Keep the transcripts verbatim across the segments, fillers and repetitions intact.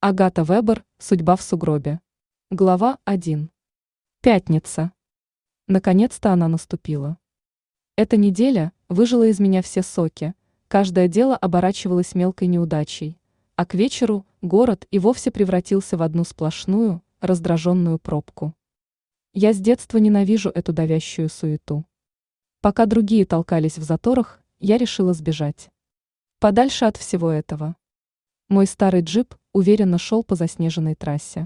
Агата Вебер. Судьба в сугробе. Глава один. Пятница. Наконец-то она наступила. Эта неделя выжила из меня все соки, каждое дело оборачивалось мелкой неудачей, а к вечеру город и вовсе превратился в одну сплошную, раздраженную пробку. Я с детства ненавижу эту давящую суету. Пока другие толкались в заторах, я решила сбежать. Подальше от всего этого. Мой старый джип уверенно шел по заснеженной трассе.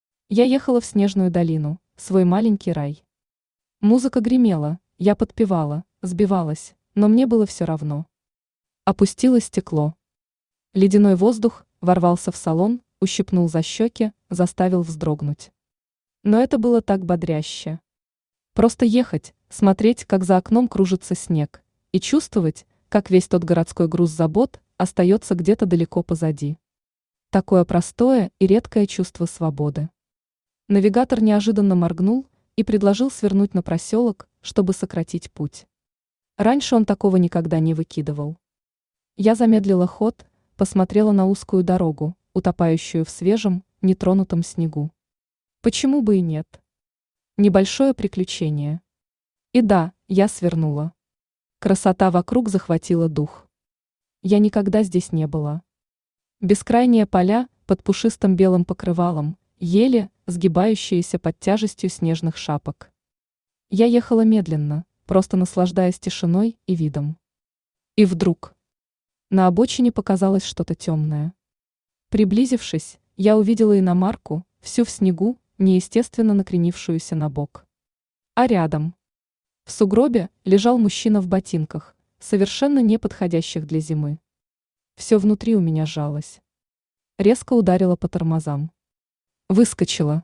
Я ехала в снежную долину, свой маленький рай. Музыка гремела, я подпевала, сбивалась, но мне было все равно. Опустило стекло. Ледяной воздух ворвался в салон, ущипнул за щеки, заставил вздрогнуть. Но это было так бодряще. Просто ехать, смотреть, как за окном кружится снег, и чувствовать, как весь тот городской груз забот остается где-то далеко позади. Такое простое и редкое чувство свободы. Навигатор неожиданно моргнул и предложил свернуть на проселок, чтобы сократить путь. Раньше он такого никогда не выкидывал. Я замедлила ход, посмотрела на узкую дорогу, утопающую в свежем, нетронутом снегу. Почему бы и нет? Небольшое приключение. И да, я свернула. Красота вокруг захватила дух. Я никогда здесь не была. Бескрайние поля под пушистым белым покрывалом, ели, сгибающиеся под тяжестью снежных шапок. Я ехала медленно, просто наслаждаясь тишиной и видом. И вдруг на обочине показалось что-то темное. Приблизившись, я увидела иномарку, всю в снегу, неестественно накренившуюся на бок. А рядом, в сугробе, лежал мужчина в ботинках, совершенно не подходящих для зимы. Все внутри у меня сжалось. Резко ударила по тормозам. Выскочила.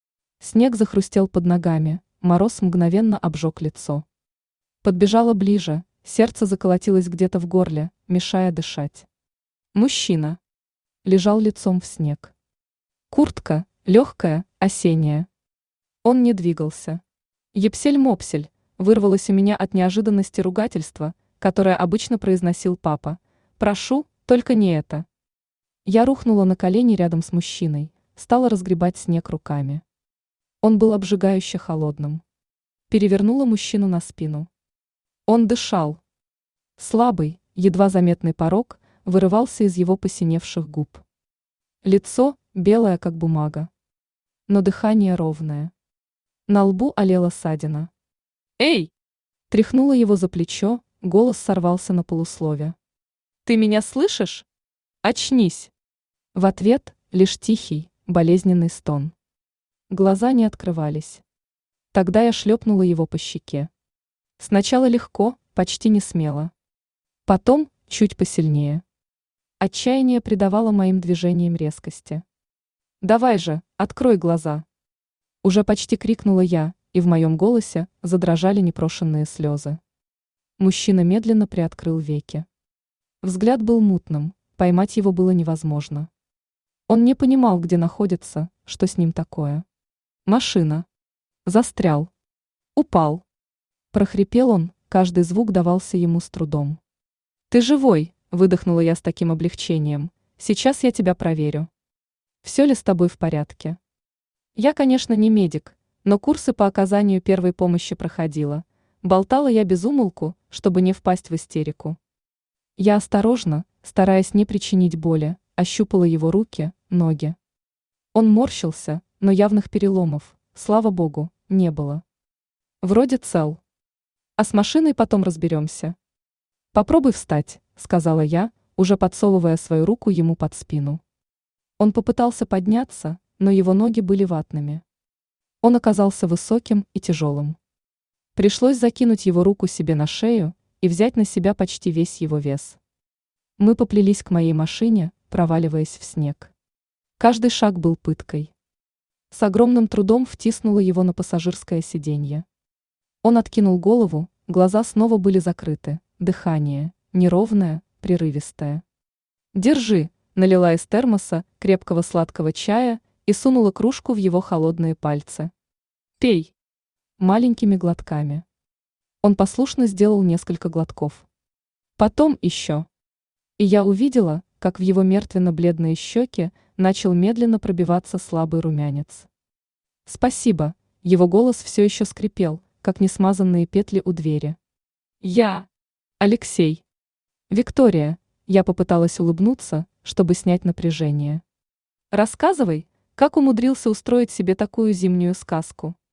Снег захрустел под ногами, мороз мгновенно обжег лицо. Подбежала ближе, сердце заколотилось где-то в горле, мешая дышать. Мужчина лежал лицом в снег. Куртка, легкая, осенняя. Он не двигался. Епсель-мопсель, вырвалось у меня от неожиданности ругательства, которое обычно произносил папа. Прошу, только не это. Я рухнула на колени рядом с мужчиной, стала разгребать снег руками. Он был обжигающе холодным. Перевернула мужчину на спину. Он дышал. Слабый, едва заметный порок вырывался из его посиневших губ. Лицо белое, как бумага. Но дыхание ровное. На лбу олела ссадина. «Эй!» Тряхнула его за плечо, голос сорвался на полуслове. «Ты меня слышишь? Очнись!» В ответ лишь тихий, болезненный стон. Глаза не открывались. Тогда я шлепнула его по щеке. Сначала легко, почти не смело. Потом чуть посильнее. Отчаяние придавало моим движениям резкости. «Давай же, открой глаза!» Уже почти крикнула я, и в моем голосе задрожали непрошенные слезы. Мужчина медленно приоткрыл веки. Взгляд был мутным, поймать его было невозможно. Он не понимал, где находится, что с ним такое. Машина. Застрял. Упал. Прохрипел он, каждый звук давался ему с трудом. «Ты живой!» – выдохнула я с таким облегчением. «Сейчас я тебя проверю. Все ли с тобой в порядке?» Я, конечно, не медик, но курсы по оказанию первой помощи проходила. Болтала я без умолку, чтобы не впасть в истерику. Я осторожно, стараясь не причинить боли, ощупала его руки, ноги. Он морщился, но явных переломов, слава богу, не было. Вроде цел. А с машиной потом разберемся. «Попробуй встать», — сказала я, уже подсовывая свою руку ему под спину. Он попытался подняться, но его ноги были ватными. Он оказался высоким и тяжелым. Пришлось закинуть его руку себе на шею и взять на себя почти весь его вес. Мы поплелись к моей машине, проваливаясь в снег. Каждый шаг был пыткой. С огромным трудом втиснула его на пассажирское сиденье. Он откинул голову, глаза снова были закрыты, дыхание неровное, прерывистое. «Держи», — налила из термоса крепкого сладкого чая и сунула кружку в его холодные пальцы. «Пей». Маленькими глотками. Он послушно сделал несколько глотков. Потом еще. И я увидела, как в его мертвенно-бледные щеки начал медленно пробиваться слабый румянец. «Спасибо», его голос все еще скрипел, как несмазанные петли у двери. «Я... Алексей». «Виктория», я попыталась улыбнуться, чтобы снять напряжение. «Рассказывай, как умудрился устроить себе такую зимнюю сказку».